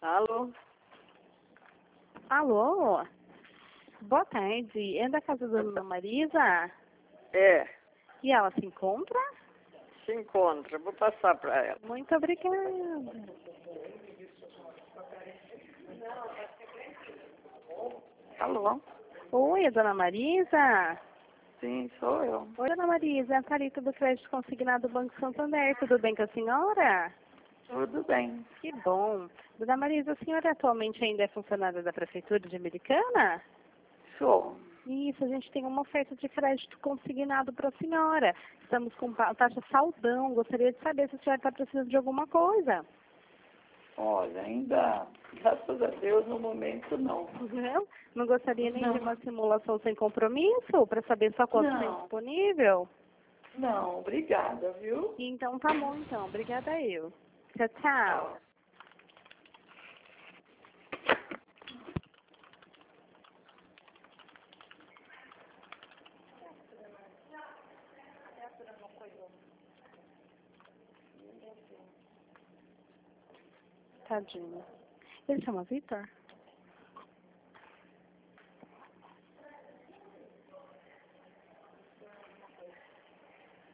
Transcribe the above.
Alô? Alô? Boa tarde. É da casa da Dona Marisa? É, E ela se encontra? se encontra. Vou passar para ela. Muito obrigada. Alô? Oi, é Dona Marisa? Sim, sou eu. Oi, Dona Marisa. É a Thalita do Crédito Consignado do Banco Santander. Tudo bem com a senhora? Tudo bem. Que bom. Dona Marisa, a senhora atualmente ainda é funcionária da Prefeitura de Americana? Sou. Isso, a gente tem uma oferta de crédito consignado para a senhora. Estamos com taxa saldão. Gostaria de saber se a senhora está precisando de alguma coisa. Olha, ainda, graças a Deus, no momento não. Não? Não gostaria nem de Não. uma simulação sem compromisso para saber só quanto tem Não. disponível? Não, obrigada, viu? Então tá bom então. Obrigada eu. Tchau, tchau. Tchau. Tadinho. Ele chama Vitor?